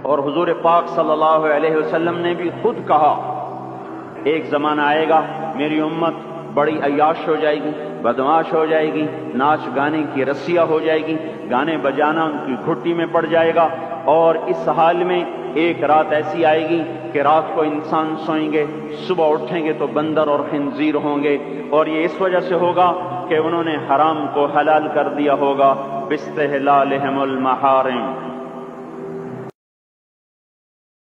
और हुजूर पाक सल्लल्लाहु अलैहि वसल्लम ने भी खुद कहा, एक जमाना आएगा मेरी उम्मत बड़ी अय्याश हो जाएगी, बदमाश हो जाएगी, नाच गाने की रस्सियां हो जाएगी, गाने बजाना उनकी घुट्टी में पड़ जाएगा। और इस हाल में एक रात ऐसी आएगी कि रात को इंसान सोएंगे, सुबह उठेंगे तो बंदर और खिंजीर होंगे। और ये इस वजह से होगा कि उन्होंने हराम को हलाल कर दिया होगा, बिस्तिहलालिहिमुल महारिम।